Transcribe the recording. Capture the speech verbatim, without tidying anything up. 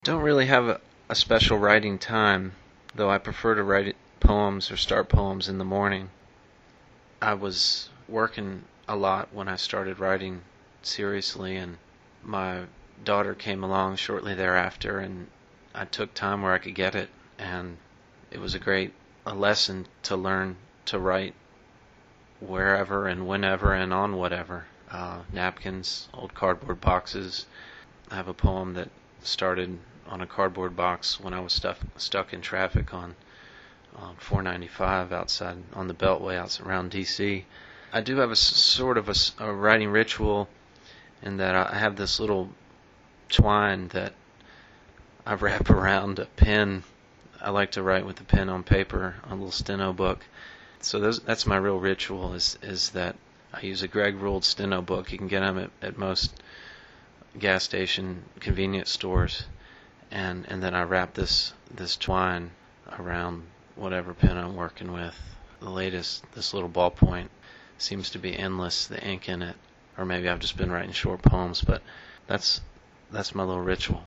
Don't really have a, a special writing time, though I prefer to write poems or start poems in the morning. I was working a lot when I started writing seriously, and my daughter came along shortly thereafter, and I took time where I could get it, and it was a great a lesson to learn to write wherever and whenever and on whatever. Uh, napkins, old cardboard boxes. I have a poem that started on a cardboard box when I was stuck stuck in traffic on on four ninety-five outside on the Beltway out around D C. I do have a sort of a, a writing ritual in that I have this little twine that I wrap around a pen. I like to write with a pen on paper, on a little steno book. So those, that's my real ritual. Is is that I use a Greg ruled steno book. You can get them at, at most gas station convenience stores, and and then I wrap this this twine around whatever pen I'm working with. The latest, this little ballpoint, seems to be endless, the ink in it, or maybe I've just been writing short poems, but that's that's my little ritual.